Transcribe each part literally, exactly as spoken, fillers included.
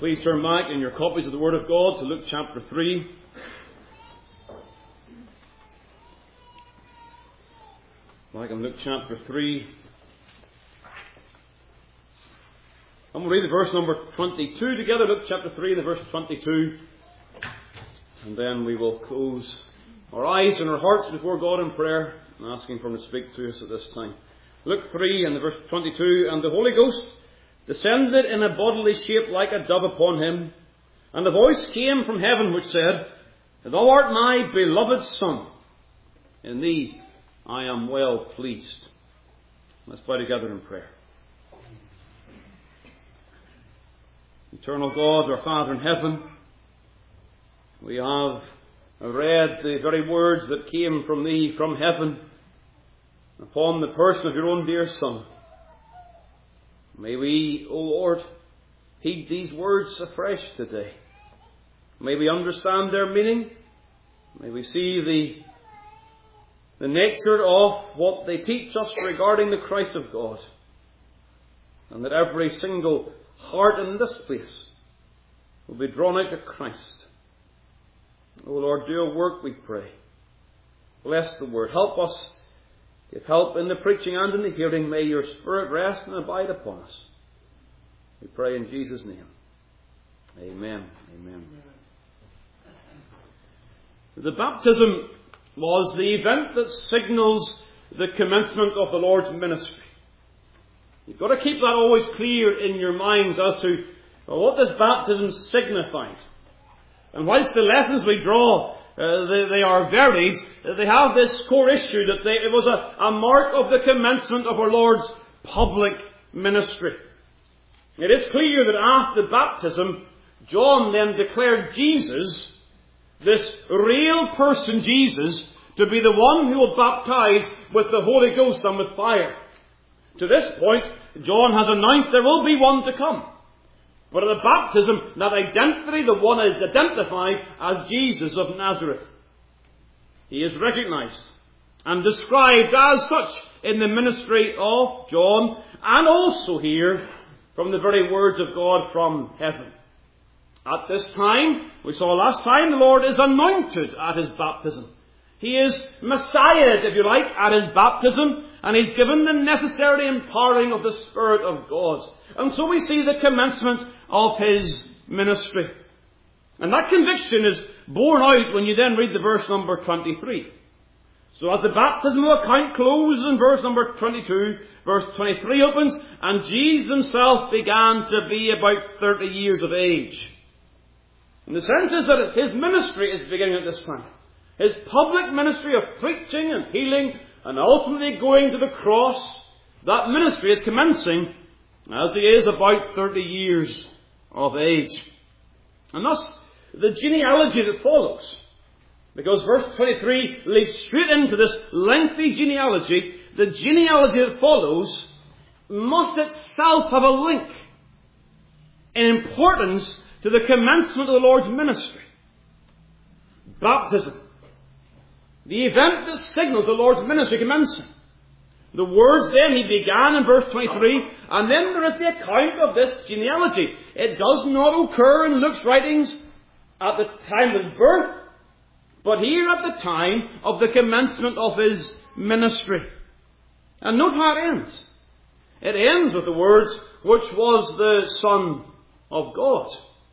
Please turn back in your copies of the Word of God to Luke chapter three. Back in Luke chapter three. And we'll read the verse number twenty-two together. Luke chapter three, the verse twenty-two. And then we will close our eyes and our hearts before God in prayer, and asking for Him to speak to us at this time. Luke three and the verse twenty-two. And the Holy Ghost descended in a bodily shape like a dove upon him, and a voice came from heaven which said, Thou art my beloved Son, in thee I am well pleased. Let's bow together in prayer. Eternal God, our Father in heaven, we have read the very words that came from thee from heaven upon the person of your own dear Son. May we, O Lord, heed these words afresh today. May we understand their meaning. May we see the, the nature of what they teach us regarding the Christ of God. And that every single heart in this place will be drawn out to Christ. O Lord, do a work, we pray. Bless the word. Help us. Give help in the preaching and in the hearing. May your Spirit rest and abide upon us. We pray in Jesus' name. Amen. Amen. The baptism was the event that signals the commencement of the Lord's ministry. You've got to keep that always clear in your minds as to what this baptism signifies. And whilst the lessons we draw Uh, they, they are varied, they have this core issue that they, it was a, a mark of the commencement of our Lord's public ministry. It is clear that after baptism, John then declared Jesus, this real person Jesus, to be the one who will baptize with the Holy Ghost and with fire. To this point, John has announced there will be one to come. But at the baptism, that identity, the one is identified as Jesus of Nazareth. He is recognized and described as such in the ministry of John, and also here from the very words of God from heaven. At this time, we saw last time, the Lord is anointed at His baptism. He is Messiah, if you like, at His baptism, and He's given the necessary empowering of the Spirit of God. And so we see the commencement of His ministry. And that conviction is borne out when you then read the verse number twenty-three. So as the baptismal account closes in verse number twenty-two, verse twenty-three opens, and Jesus Himself began to be about thirty years of age. And the sense is that His ministry is beginning at this time. His public ministry of preaching and healing and ultimately going to the cross, that ministry is commencing as He is about thirty years of age. And thus, the genealogy that follows, because verse twenty-three leads straight into this lengthy genealogy, the genealogy that follows must itself have a link in importance to the commencement of the Lord's ministry. Baptism. The event that signals the Lord's ministry commencing. The words then, He began in verse twenty-three, and then there is the account of this genealogy. It does not occur in Luke's writings at the time of His birth, but here at the time of the commencement of His ministry. And note how it ends. It ends with the words, which was the Son of God.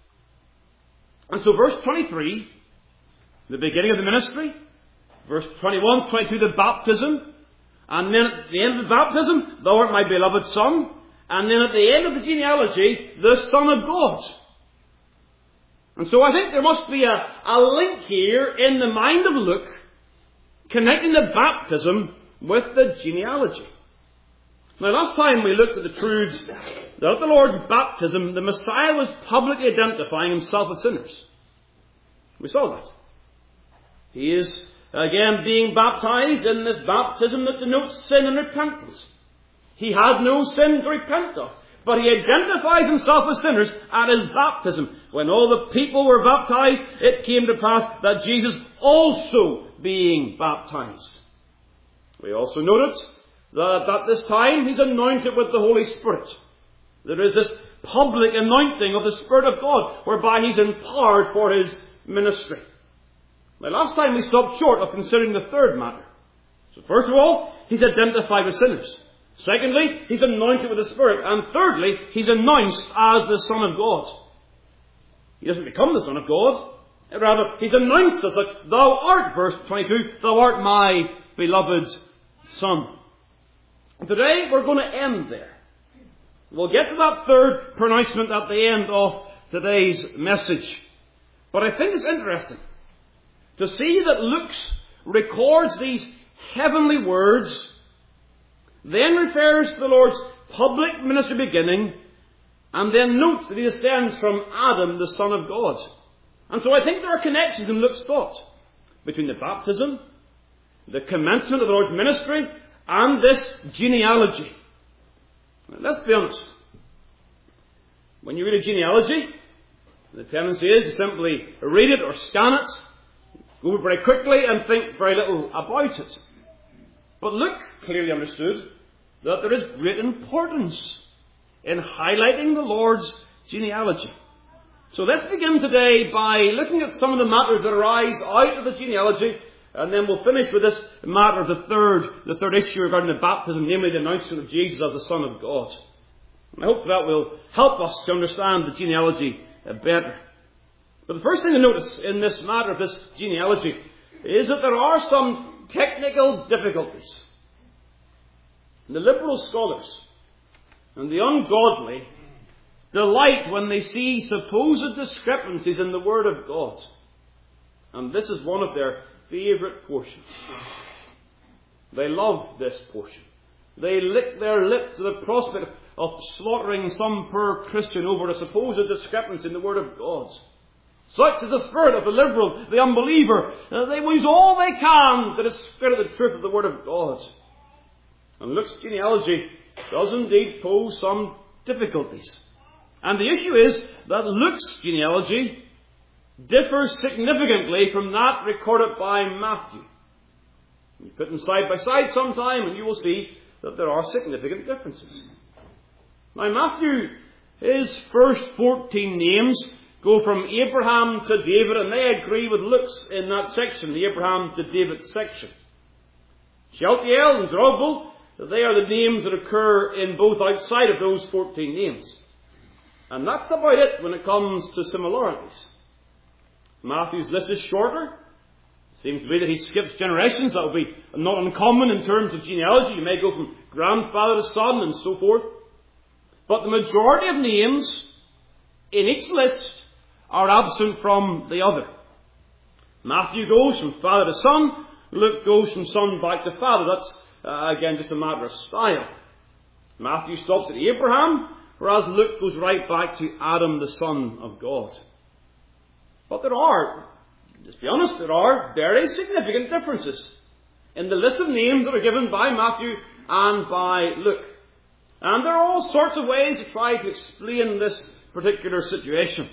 And so verse twenty-three, the beginning of the ministry, verse twenty-one, twenty-two, the baptism, and then at the end of the baptism, Thou art my beloved Son. And then at the end of the genealogy, the Son of God. And so I think there must be a, a link here in the mind of Luke connecting the baptism with the genealogy. Now last time we looked at the truths that at the Lord's baptism, the Messiah was publicly identifying Himself with sinners. We saw that. He is again being baptized in this baptism that denotes sin and repentance. He had no sin to repent of, but He identifies Himself as sinners at His baptism. When all the people were baptized, it came to pass that Jesus also being baptized. We also notice that at this time He's anointed with the Holy Spirit. There is this public anointing of the Spirit of God, whereby he's empowered for his ministry. Now, last time we stopped short of considering the third matter. So first of all, he's identified with sinners. Secondly, he's anointed with the Spirit. And thirdly, he's announced as the Son of God. He doesn't become the Son of God. Rather, he's announced us that thou art, verse twenty-two, thou art my beloved Son. And today we're going to end there. We'll get to that third pronouncement at the end of today's message. But I think it's interesting to see that Luke records these heavenly words, then refers to the Lord's public ministry beginning, and then notes that he descends from Adam, the Son of God. And so I think there are connections in Luke's thought between the baptism, the commencement of the Lord's ministry, and this genealogy. Now, let's be honest. When you read a genealogy, the tendency is to simply read it or scan it, go over very quickly and think very little about it. But Luke clearly understood that there is great importance in highlighting the Lord's genealogy. So let's begin today by looking at some of the matters that arise out of the genealogy, and then we'll finish with this matter of the third, the third issue regarding the baptism, namely the announcement of Jesus as the Son of God. And I hope that will help us to understand the genealogy better. But the first thing to notice in this matter of this genealogy is that there are some technical difficulties. The liberal scholars and the ungodly delight when they see supposed discrepancies in the Word of God. And this is one of their favourite portions. They love this portion. They lick their lips at the prospect of slaughtering some poor Christian over a supposed discrepancy in the Word of God. Such is the spirit of the liberal, the unbeliever. They will use all they can to discredit the truth of the Word of God. And Luke's genealogy does indeed pose some difficulties. And the issue is that Luke's genealogy differs significantly from that recorded by Matthew. You put them side by side sometime and you will see that there are significant differences. Now Matthew, his first fourteen names go from Abraham to David, and they agree with Luke's in that section, the Abraham to David section. Shealtiel and Zerubbabel, they are the names that occur in both outside of those fourteen names. And that's about it when it comes to similarities. Matthew's list is shorter. It seems to be that he skips generations. That will be not uncommon in terms of genealogy. You may go from grandfather to son and so forth. But the majority of names in each list are absent from the other. Matthew goes from father to son. Luke goes from son back to father. That's, uh, again, just a matter of style. Matthew stops at Abraham, whereas Luke goes right back to Adam, the Son of God. But there are, let's be honest, there are very significant differences in the list of names that are given by Matthew and by Luke. And there are all sorts of ways to try to explain this particular situation.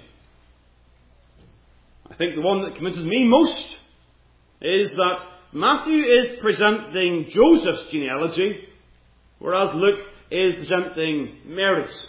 I think the one that convinces me most is that Matthew is presenting Joseph's genealogy, whereas Luke is presenting Mary's.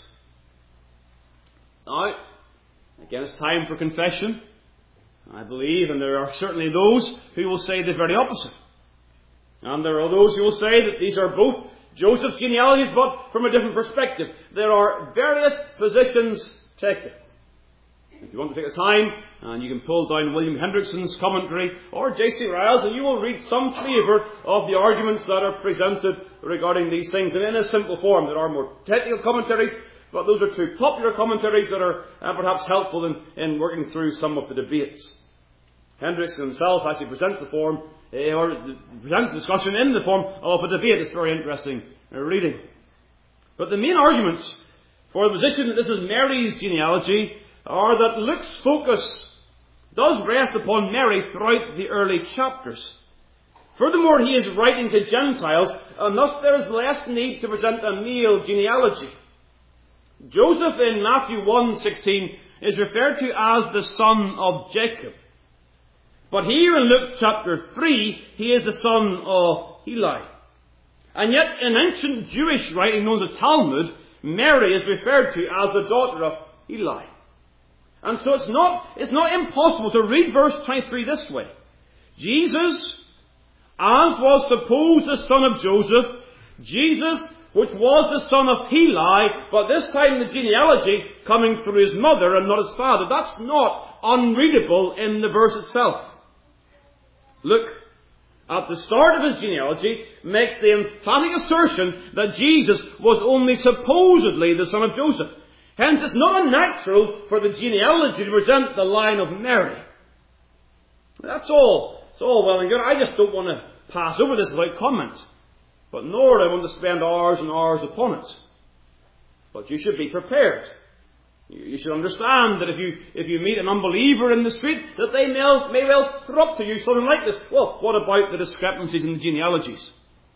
Now, again, it's time for confession. I believe, and there are certainly those who will say the very opposite. And there are those who will say that these are both Joseph's genealogies, but from a different perspective. There are various positions taken. If you want to take the time, and you can pull down William Hendrickson's commentary or J C Ryle's, and you will read some flavour of the arguments that are presented regarding these things. And in a simple form, there are more technical commentaries, but those are two popular commentaries that are uh, perhaps helpful in, in working through some of the debates. Hendrickson himself actually presents the form, uh, or presents the discussion in the form of a debate. It's very interesting uh, reading. But the main arguments for the position that this is Mary's genealogy are that Luke's focus does rest upon Mary throughout the early chapters. Furthermore, he is writing to Gentiles, and thus there is less need to present a male genealogy. Joseph in Matthew one sixteen is referred to as the son of Jacob. But here in Luke chapter three, he is the son of Heli. And yet in ancient Jewish writing known as the Talmud, Mary is referred to as the daughter of Eli. And so it's not, it's not impossible to read verse twenty-three this way. Jesus, as was supposed the son of Joseph, Jesus, which was the son of Heli, but this time the genealogy coming through his mother and not his father. That's not unreadable in the verse itself. Look, at the start of his genealogy, makes the emphatic assertion that Jesus was only supposedly the son of Joseph. Hence, it's not unnatural for the genealogy to present the line of Mary. That's all. It's all well and good. I just don't want to pass over this without comment. But nor do I want to spend hours and hours upon it. But you should be prepared. You should understand that if you if you meet an unbeliever in the street, that they may, may well throw up to you something like this. Well, what about the discrepancies in the genealogies?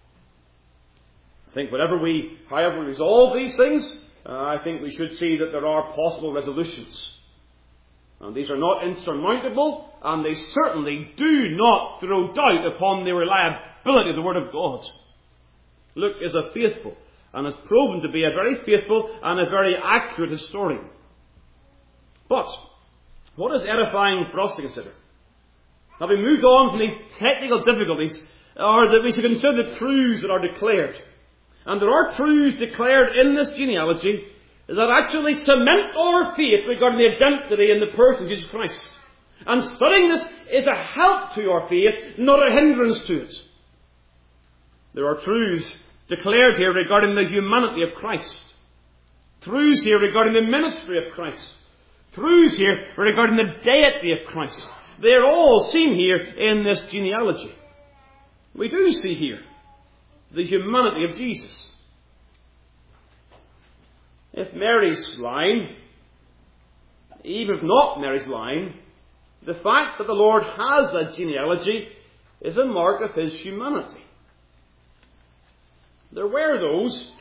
I think whatever we, however we resolve these things, uh, I think we should see that there are possible resolutions. And these are not insurmountable, and they certainly do not throw doubt upon the reliability of the Word of God. Luke is a faithful, and has proven to be a very faithful and a very accurate historian. But, what is edifying for us to consider? Having moved on from these technical difficulties, are that we should consider the truths that are declared. And there are truths declared in this genealogy that actually cement our faith regarding the identity and the person of Jesus Christ. And studying this is a help to our faith, not a hindrance to it. There are truths declared here regarding the humanity of Christ. Truths here regarding the ministry of Christ. Truths here regarding the deity of Christ. They are all seen here in this genealogy. We do see here the humanity of Jesus. If Mary's line, even if not Mary's line, the fact that the Lord has a genealogy is a mark of his humanity. There were those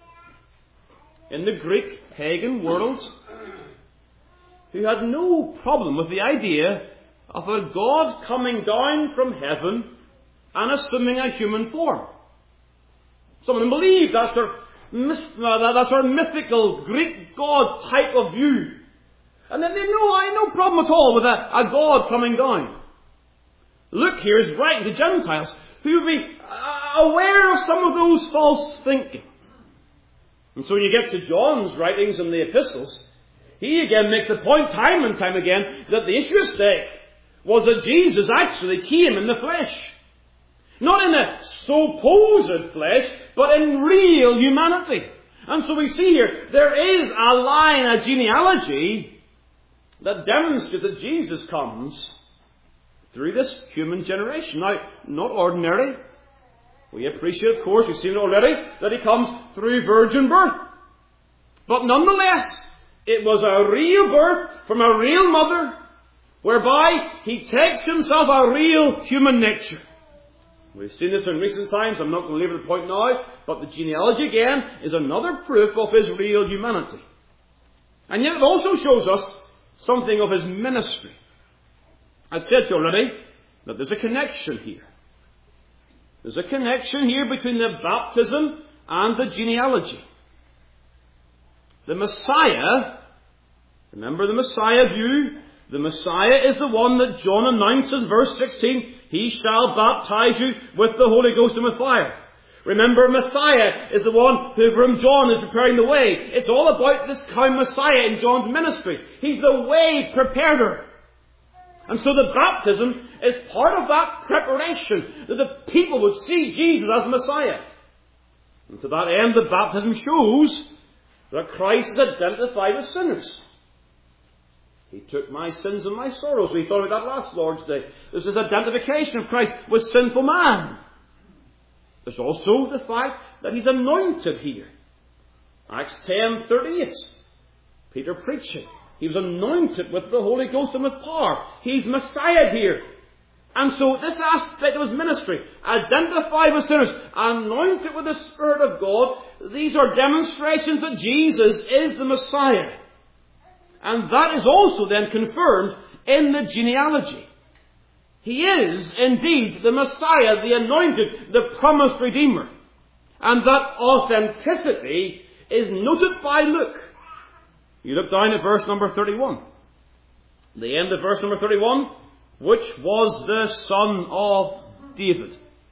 in the Greek pagan world who had no problem with the idea of a God coming down from heaven and assuming a human form. Some of them believed that sort of, that sort of mythical Greek God type of view. And then they had no, I had no problem at all with a, a God coming down. Luke here is writing to Gentiles who would be aware of some of those false thinking. And so when you get to John's writings in the epistles, he again makes the point time and time again that the issue at stake was that Jesus actually came in the flesh. Not in a supposed flesh, but in real humanity. And so we see here, there is a line, a genealogy, that demonstrates that Jesus comes through this human generation. Now, not ordinary. We appreciate, of course, we've seen it already, that he comes through virgin birth. But nonetheless, it was a real birth from a real mother, whereby he takes himself a real human nature. We've seen this in recent times. I'm not going to leave the point now, but the genealogy again is another proof of his real humanity. And yet it also shows us something of his ministry. I've said to you already that there's a connection here. There's a connection here between the baptism and the genealogy. The Messiah, remember the Messiah view? The Messiah is the one that John announces, verse sixteen, he shall baptize you with the Holy Ghost and with fire. Remember, Messiah is the one who from John is preparing the way. It's all about this kind Messiah in John's ministry. He's the way preparer. And so the baptism is part of that preparation, that the people would see Jesus as Messiah. And to that end, the baptism shows that Christ is identified with sinners. He took my sins and my sorrows. We thought about that last Lord's Day. There's this identification of Christ with sinful man. There's also the fact that he's anointed here. Acts ten thirty-eight. Peter preaching. He was anointed with the Holy Ghost and with power. He's Messiah here. And so this aspect of his ministry, identified with sinners, anointed with the Spirit of God, these are demonstrations that Jesus is the Messiah. And that is also then confirmed in the genealogy. He is indeed the Messiah, the anointed, the promised Redeemer. And that authenticity is noted by Luke. You look down at verse number thirty-one. The end of verse number thirty-one, which was the son of David.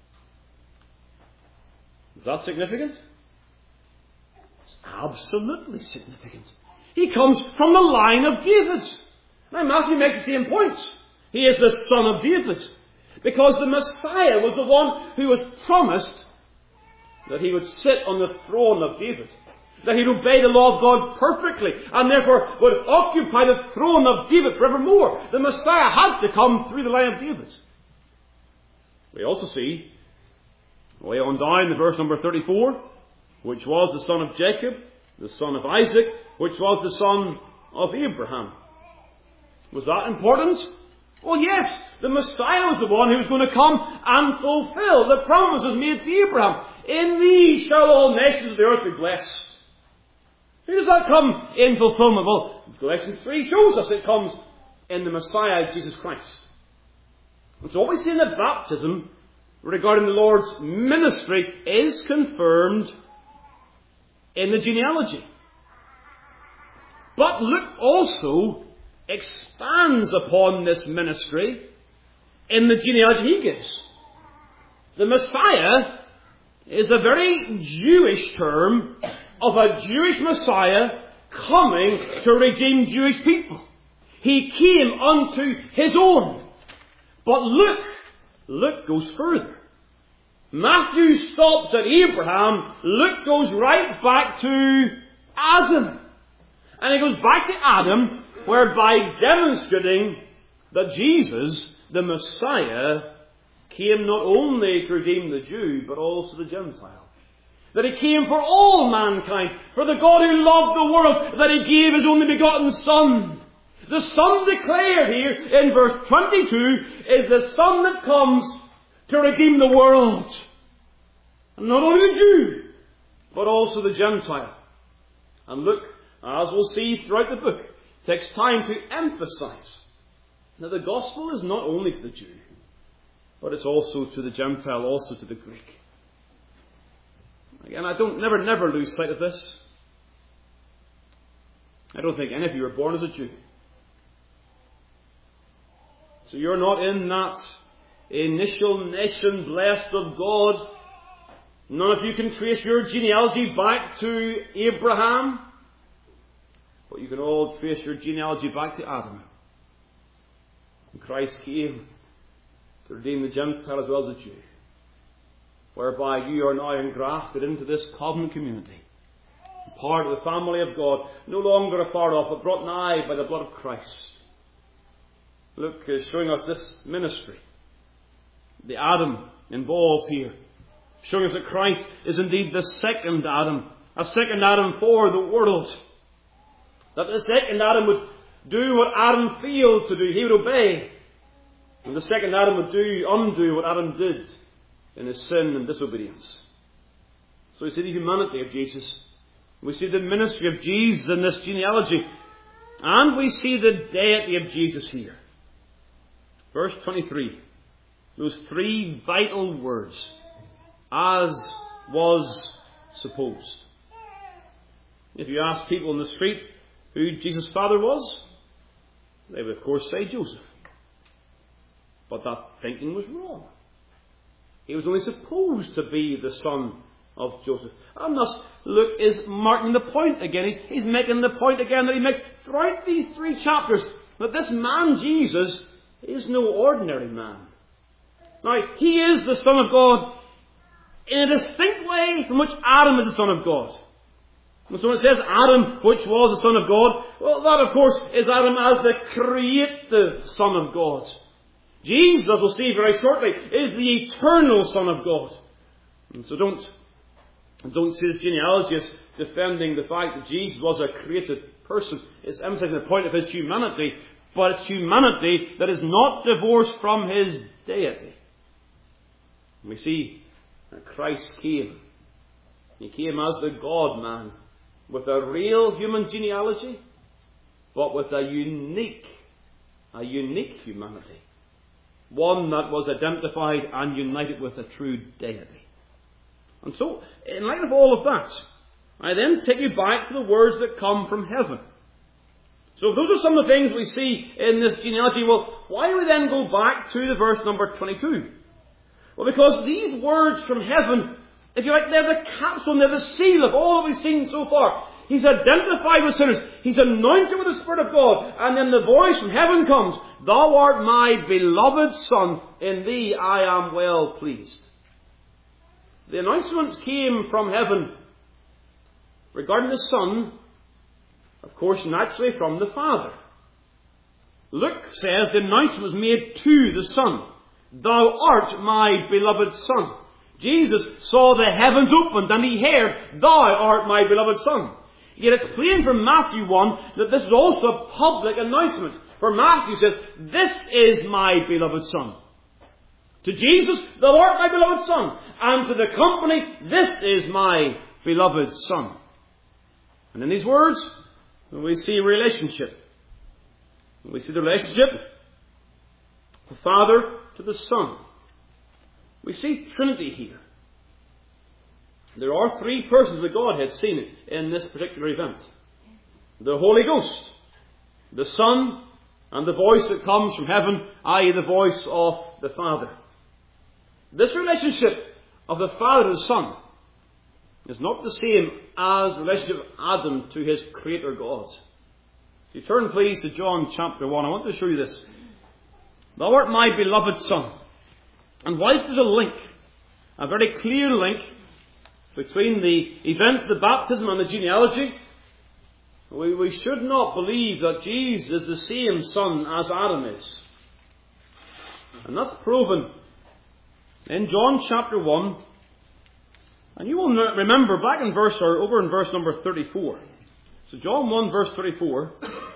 Is that significant? It's absolutely significant. He comes from the line of David. Now Matthew makes the same point. He is the son of David. Because the Messiah was the one who was promised that he would sit on the throne of David. That he'd obey the law of God perfectly, and therefore would occupy the throne of David forevermore. The Messiah had to come through the line of David. We also see, way on down to verse number thirty-four, which was the son of Jacob, the son of Isaac, which was the son of Abraham. Was that important? Well, yes, the Messiah was the one who was going to come and fulfill the promises made to Abraham. In thee shall all nations of the earth be blessed. Who does that come in fulfillment? Well, Galatians three shows us it comes in the Messiah, Jesus Christ. And so what we see in the baptism regarding the Lord's ministry is confirmed in the genealogy. But Luke also expands upon this ministry in the genealogy he gives. The Messiah is a very Jewish term of a Jewish Messiah coming to redeem Jewish people. He came unto his own. But Luke, Luke goes further. Matthew stops at Abraham. Luke goes right back to Adam. And he goes back to Adam, whereby demonstrating that Jesus, the Messiah, came not only to redeem the Jew, but also the Gentile. That he came for all mankind, for the God who loved the world, that he gave his only begotten Son. The Son declared here in verse twenty-two is the Son that comes to redeem the world. And not only the Jew, but also the Gentile. And look, as we'll see throughout the book, it takes time to emphasize that the gospel is not only to the Jew, but it's also to the Gentile, also to the Greek. Again, I don't never, never lose sight of this. I don't think any of you were born as a Jew. So you're not in that initial nation blessed of God. None of you can trace your genealogy back to Abraham. But you can all trace your genealogy back to Adam. And Christ came to redeem the Gentile as well as the Jew, whereby you are now engrafted into this covenant community, part of the family of God, no longer afar off, but brought nigh by the blood of Christ. Luke is showing us this ministry, the Adam involved here, showing us that Christ is indeed the second Adam, a second Adam for the world. That the second Adam would do what Adam failed to do. He would obey. And the second Adam would do, undo what Adam did in his sin and disobedience. So we see the humanity of Jesus. We see the ministry of Jesus in this genealogy. And we see the deity of Jesus here. Verse twenty-three. Those three vital words. As was supposed. If you ask people in the street who Jesus' father was, they would of course say Joseph. But that thinking was wrong. He was only supposed to be the son of Joseph. And thus Luke is marking the point again. He's, he's making the point again that he makes throughout these three chapters, that this man Jesus is no ordinary man. Now, he is the Son of God in a distinct way from which Adam is the Son of God. And so when it says Adam, which was the Son of God, well, that of course is Adam as the creative Son of God. Jesus, as we'll see very shortly, is the eternal Son of God. And so don't, don't see this genealogy as defending the fact that Jesus was a created person. It's emphasizing the point of his humanity, but it's humanity that is not divorced from his deity. And we see that Christ came. He came as the God-man, with a real human genealogy, but with a unique, a unique humanity. One that was identified and united with a true deity. And so, in light of all of that, I then take you back to the words that come from heaven. So if those are some of the things we see in this genealogy, well, why do we then go back to the verse number twenty-two? Well, because these words from heaven, if you like, they're the capstone, they're the seal of all that we've seen so far. He's identified with sinners. He's anointed with the Spirit of God. And then the voice from heaven comes, Thou art my beloved Son, in thee I am well pleased. The announcements came from heaven regarding the Son, of course, naturally from the Father. Luke says the announcement was made to the Son. Thou art my beloved Son. Jesus saw the heavens opened and he heard, Thou art my beloved Son. Yet it's plain from Matthew one that this is also a public announcement. For Matthew says, This is my beloved Son. To Jesus, Thou art my beloved Son. And to the company, This is my beloved Son. And in these words, we see a relationship. We see the relationship of the Father to the Son. We see Trinity here. There are three persons of the Godhead seen in this particular event. The Holy Ghost, the Son, and the voice that comes from heaven, that is the voice of the Father. This relationship of the Father to the Son is not the same as the relationship of Adam to his Creator God. So you turn please to John chapter one. I want to show you this. Thou art my beloved Son. And whilst there's a link, a very clear link, between the events of the baptism and the genealogy, we, we should not believe that Jesus is the same Son as Adam is. And that's proven in John chapter one. And you will remember back in verse, or over in verse number thirty-four. So John one verse thirty-four.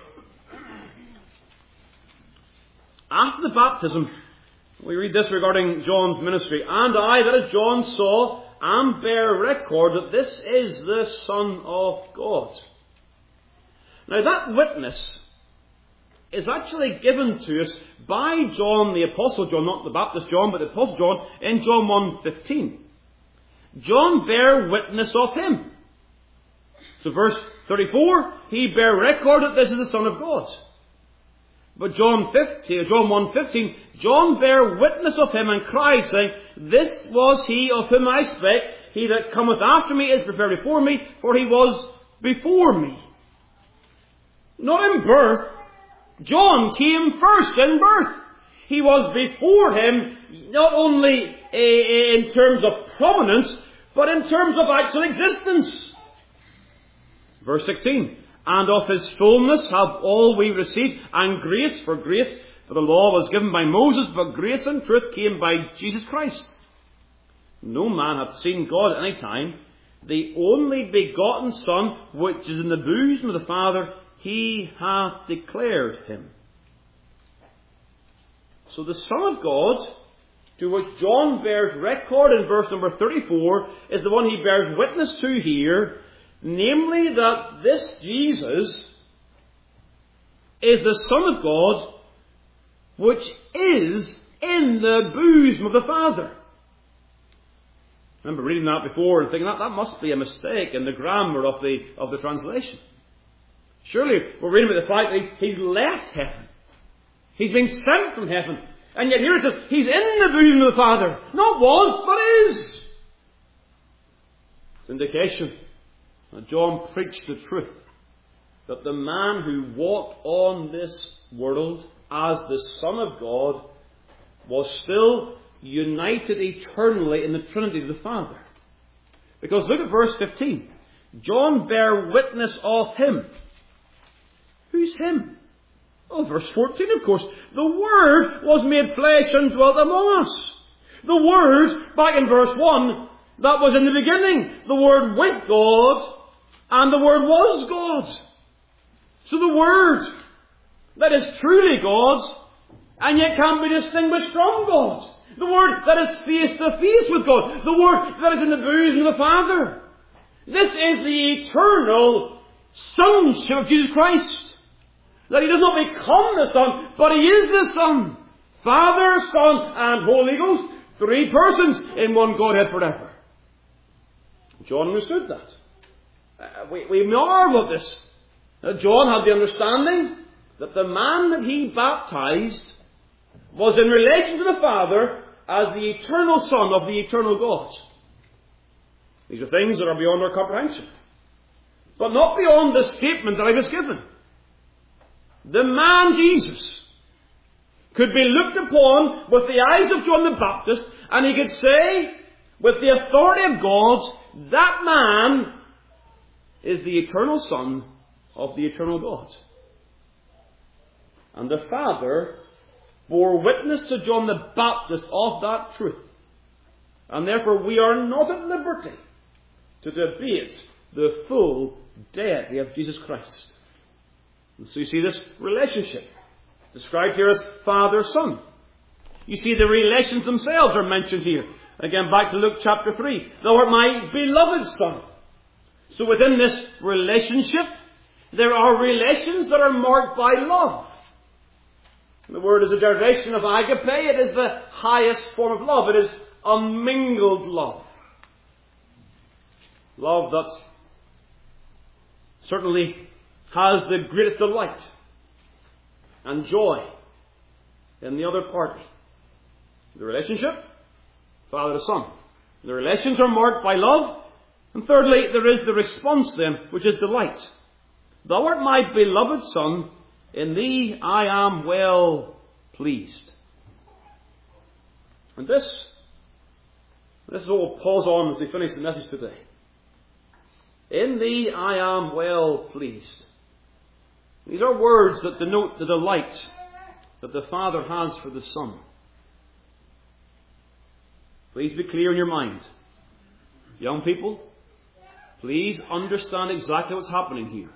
After the baptism, we read this regarding John's ministry. And I, that is John, saw and bear record that this is the Son of God. Now that witness is actually given to us by John the Apostle John, not the Baptist John, but the Apostle John, in John one fifteen. John bare witness of him. So verse thirty-four, he bare record that this is the Son of God. But John fifteen, John one fifteen, John bare witness of him and cried, saying, This was he of whom I spake. He that cometh after me is preferred before me, for he was before me. Not in birth. John came first in birth. He was before him, not only in terms of prominence, but in terms of actual existence. Verse sixteen. And of his fullness have all we received, and grace for grace. For the law was given by Moses, but grace and truth came by Jesus Christ. No man hath seen God at any time. The only begotten Son, which is in the bosom of the Father, he hath declared him. So the Son of God, to which John bears record in verse number thirty-four, is the one he bears witness to here. Namely, that this Jesus is the Son of God, which is in the bosom of the Father. I remember reading that before and thinking that that must be a mistake in the grammar of the of the translation. Surely we're reading about the fact that he's, he's left heaven. He's been sent from heaven. And yet here it says, he's in the bosom of the Father. Not was, but is. It's indication that John preached the truth. That the man who walked on this world as the Son of God was still united eternally in the Trinity of the Father. Because look at verse fifteen. John bare witness of him. Who's him? Oh, verse fourteen, of course. The Word was made flesh and dwelt among us. The Word, back in verse one, that was in the beginning. The Word with God, and the Word was God. So the Word that is truly God's, and yet can be distinguished from God. The Word that is face to face with God. The Word that is in the bosom of the Father. This is the eternal sonship of Jesus Christ. That he does not become the Son, but he is the Son. Father, Son, and Holy Ghost. Three persons in one Godhead forever. John understood that. Uh, we, we marvel at this. Now, John had the understanding that the man that he baptized was in relation to the Father as the eternal Son of the eternal God. These are things that are beyond our comprehension. But not beyond the statement that I was given. The man Jesus could be looked upon with the eyes of John the Baptist, and he could say, with the authority of God, that man is the eternal Son of the eternal God. And the Father bore witness to John the Baptist of that truth. And therefore we are not at liberty to debate the full deity of Jesus Christ. And so you see this relationship described here as Father-Son. You see the relations themselves are mentioned here. Again, back to Luke chapter three. Thou art my beloved Son. So within this relationship, there are relations that are marked by love. The word is a derivation of agape. It is the highest form of love. It is unmingled love. Love that certainly has the greatest delight and joy in the other party. The relationship, Father to Son. The relations are marked by love. And thirdly, there is the response then, which is delight. Thou art my beloved Son, in thee I am well pleased. And this, this is what we'll pause on as we finish the message today. In thee I am well pleased. These are words that denote the delight that the Father has for the Son. Please be clear in your mind. Young people, please understand exactly what's happening here.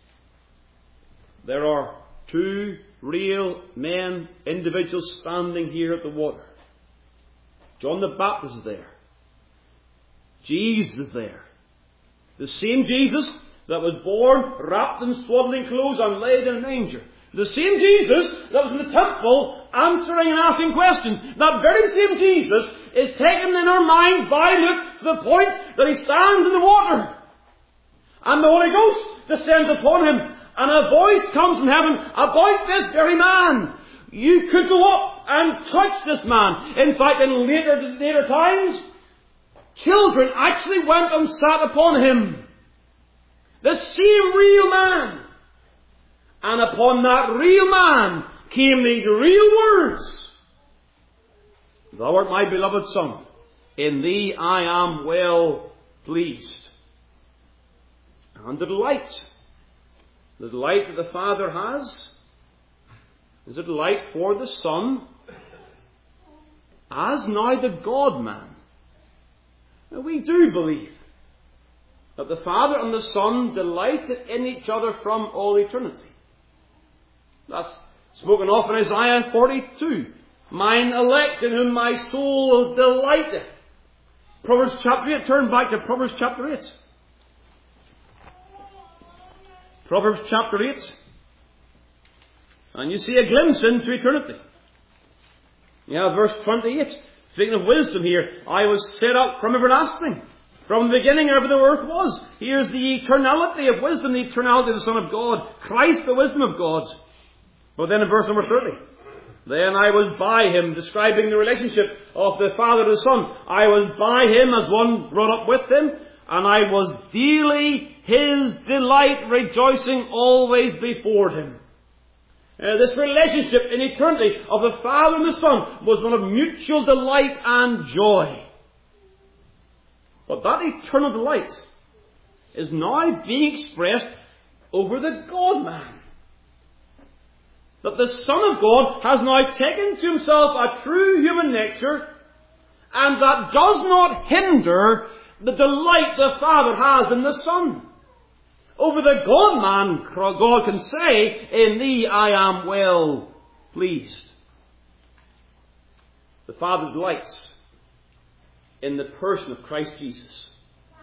There are two real men, individuals standing here at the water. John the Baptist is there. Jesus is there. The same Jesus that was born wrapped in swaddling clothes and laid in a manger. The same Jesus that was in the temple answering and asking questions. That very same Jesus is taken in our mind by Luke to the point that he stands in the water. And the Holy Ghost descends upon him. And a voice comes from heaven about this very man. You could go up and touch this man. In fact, in later, later times, children actually went and sat upon him. The same real man. And upon that real man came these real words. Thou art my beloved Son. In thee I am well pleased. And the delight. The delight that the Father has is a delight for the Son as now the God-man. Now we do believe that the Father and the Son delighted in each other from all eternity. That's spoken of in Isaiah forty-two. Mine elect in whom my soul delighteth. Proverbs chapter eight. Turn back to Proverbs chapter eight. Proverbs chapter eight. And you see a glimpse into eternity. You have verse twenty-eight. Speaking of wisdom here, I was set up from everlasting. From the beginning ever the earth was. Here's the eternality of wisdom, the eternality of the Son of God. Christ, the wisdom of God. But then in verse number thirty. Then I was by him, describing the relationship of the Father to the Son. I was by him as one brought up with him. And I was daily his delight, rejoicing always before him. Uh, this relationship in eternity of the Father and the Son was one of mutual delight and joy. But that eternal delight is now being expressed over the God-man. That the Son of God has now taken to himself a true human nature, and that does not hinder the delight the Father has in the Son. Over the God-man, God can say, in thee I am well pleased. The Father delights in the person of Christ Jesus.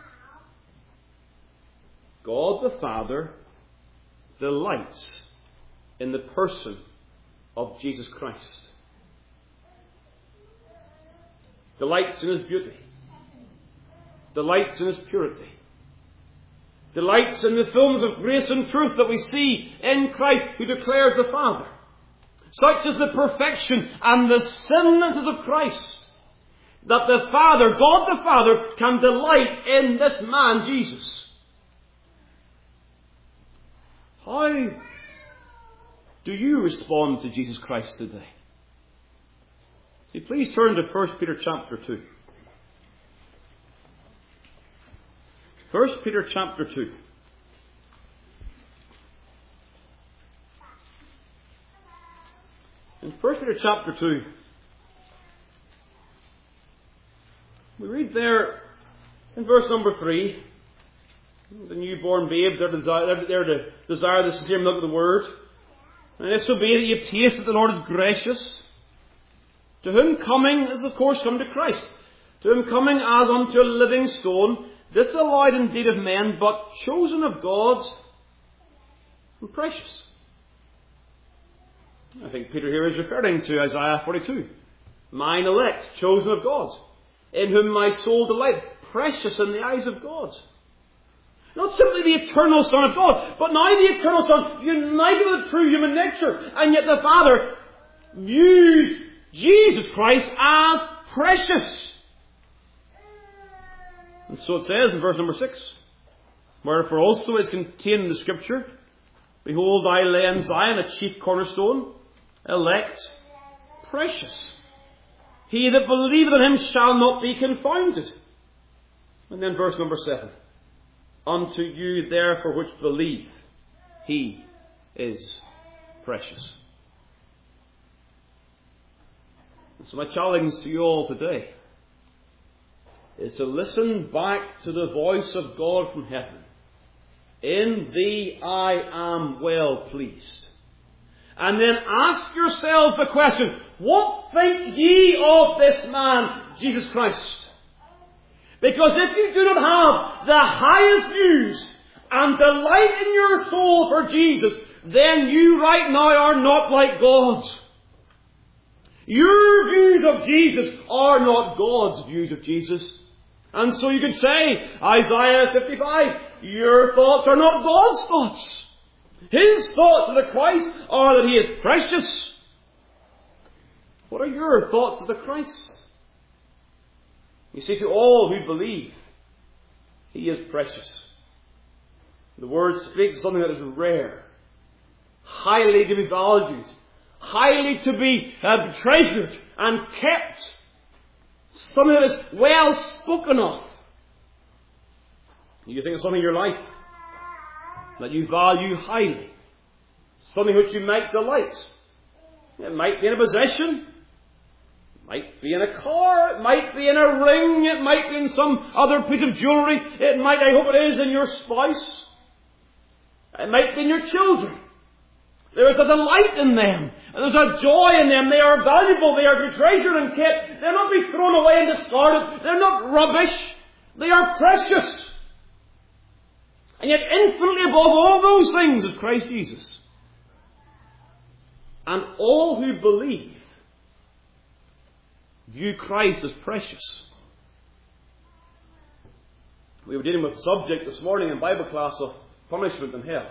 God the Father delights in the person of Jesus Christ. Delights in his beauty. Delights in his purity. delights in the films of grace and truth that we see in Christ who declares the Father. Such is the perfection and the sinlessness of Christ that the Father, God the Father, can delight in this man, Jesus. How do you respond to Jesus Christ today? See, please turn to First Peter chapter two. First Peter chapter two. In First Peter chapter two, we read there in verse number three, the newborn babe, they're, desire, they're to desire the sincere milk of the word. And if so be that ye have tasted the Lord is gracious, to whom coming is of course come to Christ, to whom coming as unto a living stone, disallowed indeed of men, but chosen of God and precious. I think Peter here is referring to Isaiah forty-two. Mine elect, chosen of God, in whom my soul delighteth, precious in the eyes of God. Not simply the eternal Son of God, but now the eternal Son, united with the true human nature. And yet the Father views Jesus Christ as precious. And so it says in verse number six, wherefore also is contained in the Scripture, behold, I lay in Zion a chief cornerstone, elect, precious. He that believeth in him shall not be confounded. And then verse number seven, unto you therefore which believe, he is precious. And so my challenge to you all today is to listen back to the voice of God from heaven. In thee I am well pleased. And then ask yourselves the question, what think ye of this man, Jesus Christ? Because if you do not have the highest views and delight in your soul for Jesus, then you right now are not like God. Your views of Jesus are not God's views of Jesus. And so you could say, Isaiah fifty-five, your thoughts are not God's thoughts. His thoughts of the Christ are that he is precious. What are your thoughts of the Christ? You see, to all who believe, he is precious. The word speaks of something that is rare, highly to be valued, highly to be uh, treasured and kept, something that is well spoken of. You think of something in your life that you value highly, something which you might delight. It might be in a possession, it might be in a car, it might be in a ring, it might be in some other piece of jewellery, it might, I hope it is, in your spouse, it might be in your children. There is a delight in them, and there's a joy in them. They are valuable, they are to be treasured and kept. They're not to be thrown away and discarded. They're not rubbish. They are precious. And yet infinitely above all those things is Christ Jesus. And all who believe view Christ as precious. We were dealing with the subject this morning in Bible class of punishment and hell.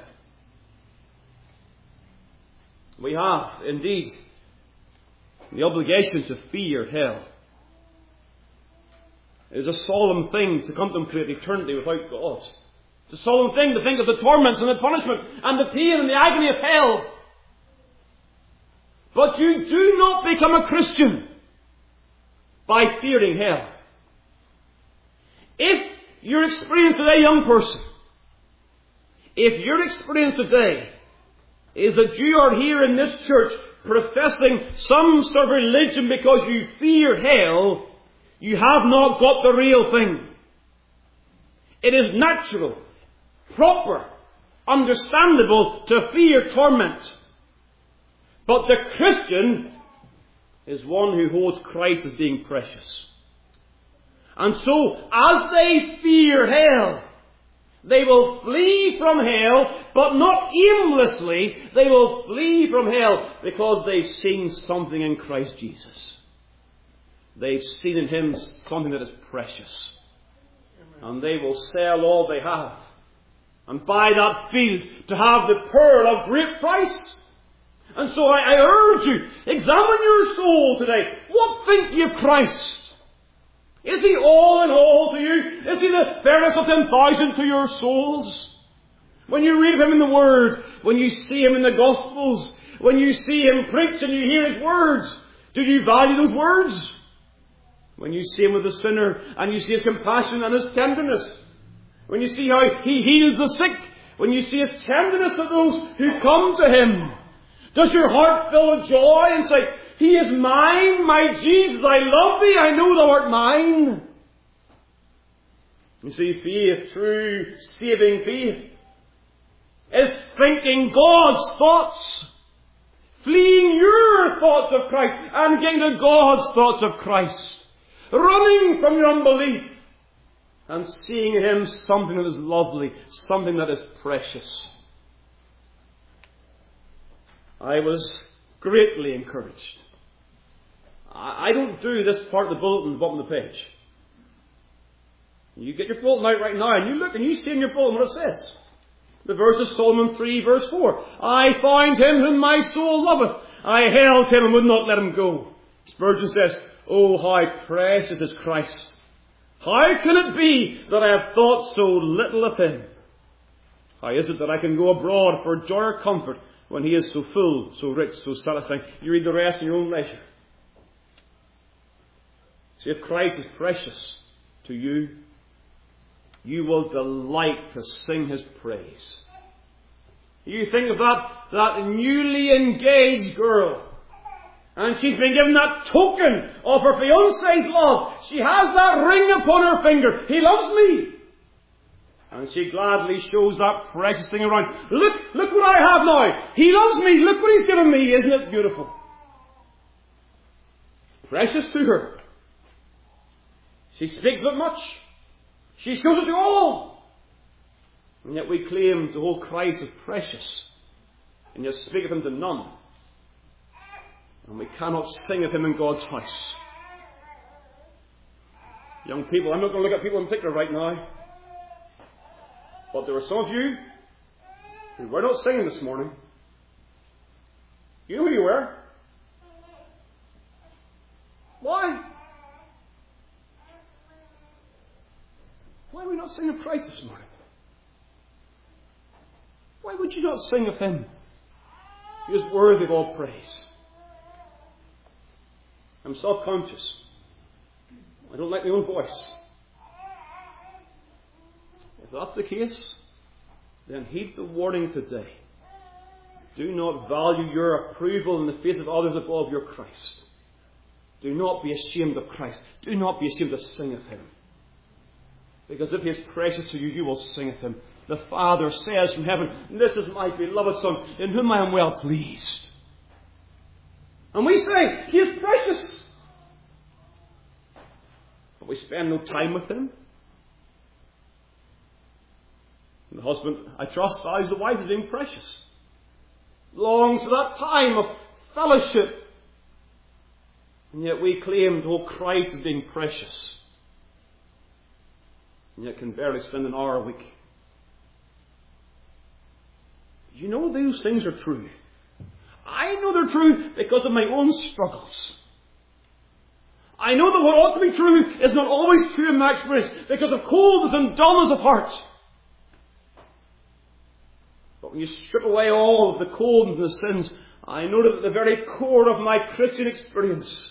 We have, indeed, the obligation to fear hell. It is a solemn thing to contemplate eternity without God. It's a solemn thing to think of the torments and the punishment and the pain and the agony of hell. But you do not become a Christian by fearing hell. If your experience today, young person, if your experience today is that you are here in this church professing some sort of religion because you fear hell, you have not got the real thing. It is natural, proper, understandable to fear torment. But the Christian is one who holds Christ as being precious. And so, as they fear hell, they will flee from hell, but not aimlessly. They will flee from hell because they've seen something in Christ Jesus. They've seen in him something that is precious. And they will sell all they have and buy that field to have the pearl of great price. And so I, I urge you, examine your soul today. What think ye of Christ? Is he all in all to you? Is he the fairest of ten thousand to your souls? When you read him in the Word, when you see him in the Gospels, when you see him preach and you hear his words, do you value those words? When you see him with the sinner and you see his compassion and his tenderness, when you see how he heals the sick, when you see his tenderness to those who come to him, does your heart fill with joy and say, he is mine, my Jesus, I love thee, I know thou art mine? You see, faith, true saving faith, is thinking God's thoughts, fleeing your thoughts of Christ and getting to God's thoughts of Christ, running from your unbelief and seeing in him something that is lovely, something that is precious. I was greatly encouraged. I don't do this part of the bulletin at the bottom of the page. You get your bulletin out right now and you look and you see in your bulletin what it says. The verse of Psalm three verse four. I found him whom my soul loveth. I held him and would not let him go. Spurgeon says, oh, how precious is Christ. How can it be that I have thought so little of him? How is it that I can go abroad for joy or comfort when he is so full, so rich, so satisfying? You read the rest in your own leisure. See, if Christ is precious to you, you will delight to sing his praise. You think of that, that newly engaged girl, and she's been given that token of her fiancé's love. She has that ring upon her finger. He loves me. And she gladly shows that precious thing around. Look, look what I have now. He loves me. Look what he's given me. Isn't it beautiful? Precious to her. She speaks of it much. She shows it to all. And yet we claim to hold Christ as precious, and yet speak of him to none. And we cannot sing of him in God's house. Young people, I'm not going to look at people in particular right now, but there are some of you who were not singing this morning. You know who you were. Why? Why are we not singing of Christ this morning? Why would you not sing of him? He is worthy of all praise. I'm self-conscious. I don't like my own voice. If that's the case, then heed the warning today. Do not value your approval in the face of others above your Christ. Do not be ashamed of Christ. Do not be ashamed to sing of him. Because if he is precious to you, you will sing of him. The Father says from heaven, this is my beloved Son, in whom I am well pleased. And we say, he is precious. But we spend no time with him. And the husband, I trust, values the wife as being precious. Longs for that time of fellowship. And yet we claim to hold Christ as being precious. And yet can barely spend an hour a week. You know those things are true. I know they're true because of my own struggles. I know that what ought to be true is not always true in my experience because of coldness and dullness of heart. But when you strip away all of the cold and the sins, I know that at the very core of my Christian experience,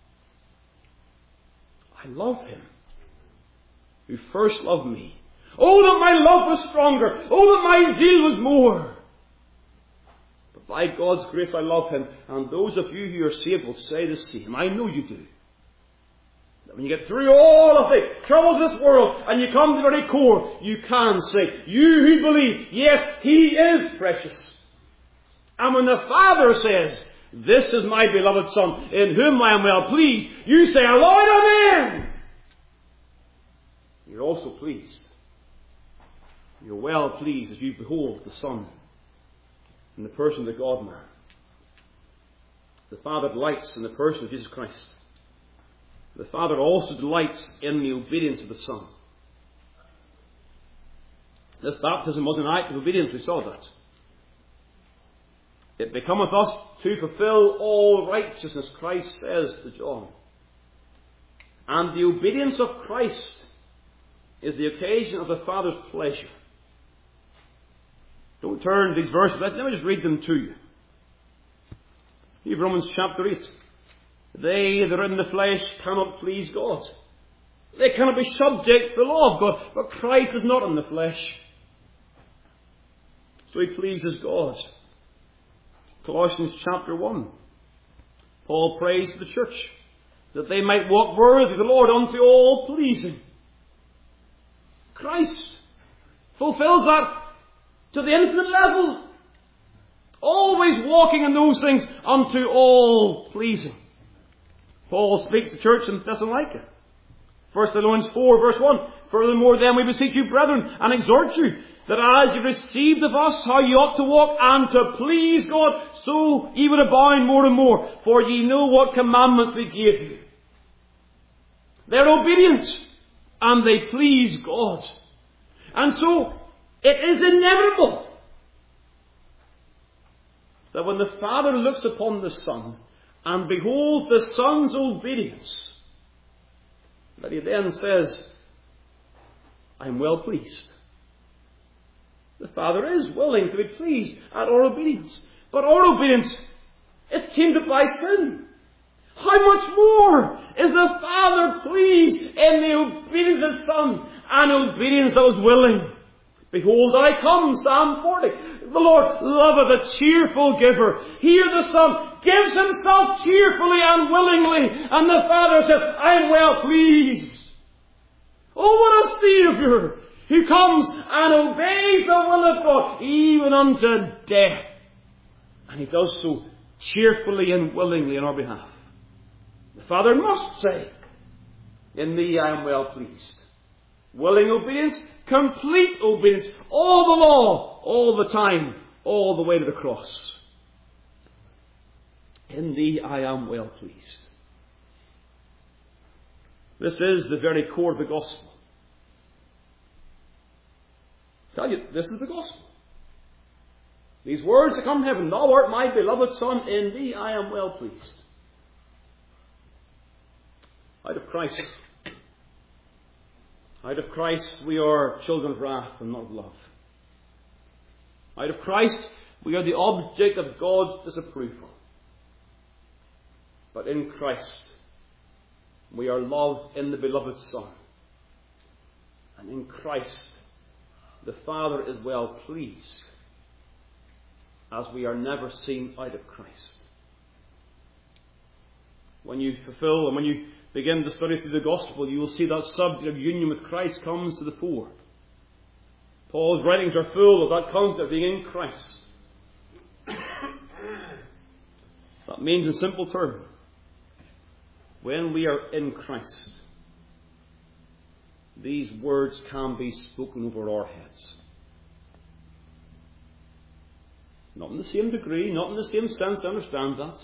I love him who first loved me. Oh, that my love was stronger. Oh, that my zeal was more. But by God's grace I love him. And those of you who are saved will say the same. I know you do. That when you get through all of the troubles of this world and you come to the very core, you can say, you who believe, yes, he is precious. And when the Father says, this is my beloved Son, in whom I am well pleased, you say, Lord, amen. You're also pleased. You're well pleased as you behold the Son in the person of the God-man. The Father delights in the person of Jesus Christ. The Father also delights in the obedience of the Son. This baptism was an act of obedience, we saw that. It becometh us to fulfill all righteousness, Christ says to John. And the obedience of Christ is the occasion of the Father's pleasure. Don't turn to these verses, let me just read them to you. Here's Romans chapter eight. They that are in the flesh cannot please God. They cannot be subject to the law of God. But Christ is not in the flesh, so he pleases God. Colossians chapter one. Paul prays to the church that they might walk worthy of the Lord unto all pleasing. Christ fulfills that to the infinite level. Always walking in those things unto all pleasing. Paul speaks to the church in Thessalonica. First Thessalonians four verse one. Furthermore then we beseech you, brethren, and exhort you, that as you received of us how you ought to walk and to please God, so ye would abound more and more. For ye know what commandments we gave you. They're obedient, and they please God. And so, it is inevitable that when the Father looks upon the Son, and beholds the Son's obedience, that he then says, I am well pleased. The Father is willing to be pleased at our obedience. But our obedience is tainted by sin. How much more is the Father pleased in the obedience of His Son, an obedience that was willing? Behold, I come, Psalm forty. The Lord loveth a cheerful giver. Here the Son gives Himself cheerfully and willingly, and the Father says, I am well pleased. Oh, what a Saviour! Who comes and obeys the will of God, even unto death. And He does so cheerfully and willingly on our behalf. The Father must say, in Thee I am well pleased. Willing obedience, complete obedience, all the law, all the time, all the way to the cross. In Thee I am well pleased. This is the very core of the gospel. I tell you, this is the gospel. These words that come from heaven, Thou art my beloved Son, in Thee I am well pleased. Out of Christ, out of Christ we are children of wrath and not of love. Out of Christ we are the object of God's disapproval. But in Christ we are loved in the beloved Son. And in Christ the Father is well pleased, as we are never seen out of Christ. When you fulfill and when you begin to study through the gospel, you will see that subject of union with Christ comes to the fore. Paul's writings are full of that concept of being in Christ. That means in simple terms, when we are in Christ, these words can be spoken over our heads. Not in the same degree, not in the same sense, I understand that.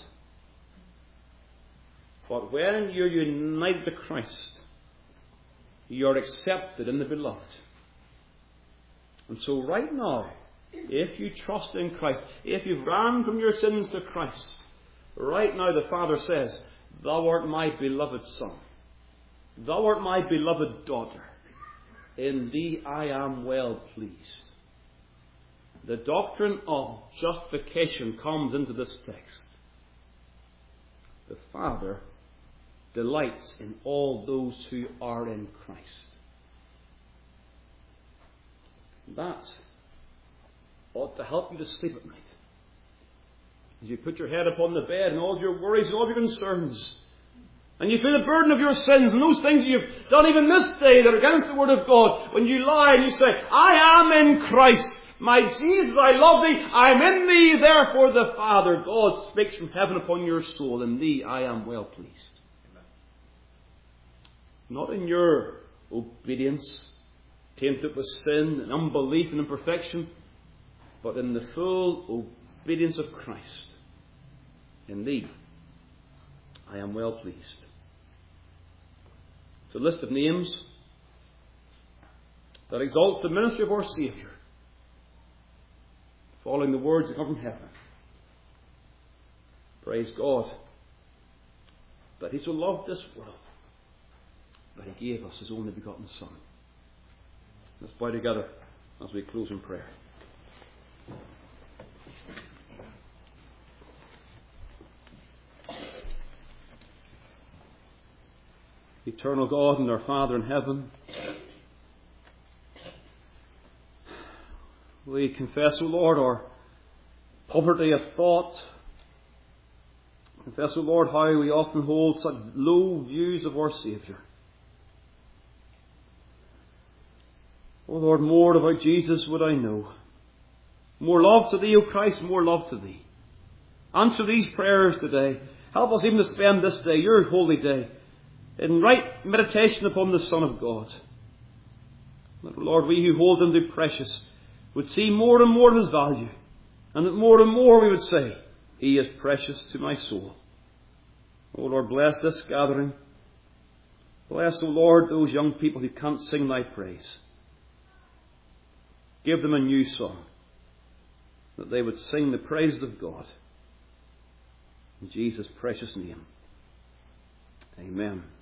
But when you're united to Christ, you are accepted in the beloved. And so right now, if you trust in Christ, if you've ran from your sins to Christ, right now the Father says, Thou art my beloved Son. Thou art my beloved daughter. In Thee I am well pleased. The doctrine of justification comes into this text. The Father delights in all those who are in Christ. That ought to help you to sleep at night. As you put your head upon the bed and all of your worries and all of your concerns, and you feel the burden of your sins and those things you've done even this day that are against the Word of God, when you lie and you say, I am in Christ. My Jesus, I love Thee. I am in Thee. Therefore the Father, God, speaks from heaven upon your soul. In Thee I am well pleased. Amen. Not in your obedience, tainted with sin and unbelief and imperfection, but in the full obedience of Christ. In Thee I am well pleased. It's a list of names that exalts the ministry of our Saviour, following the words that come from heaven. Praise God that He so loved this world that He gave us His only begotten Son. Let's bow together as we close in prayer. Eternal God and our Father in heaven, we confess, O Lord, our poverty of thought. Confess, O Lord, how we often hold such low views of our Saviour. O Lord, more about Jesus would I know. More love to Thee, O Christ, more love to Thee. Answer these prayers today. Help us even to spend this day, Your holy day, in right meditation upon the Son of God. That, Lord, we who hold Him to be precious would see more and more of His value, and that more and more we would say, He is precious to my soul. O Lord, bless this gathering. Bless, O Lord, those young people who can't sing Thy praise. Give them a new song, that they would sing the praises of God. In Jesus' precious name. Amen.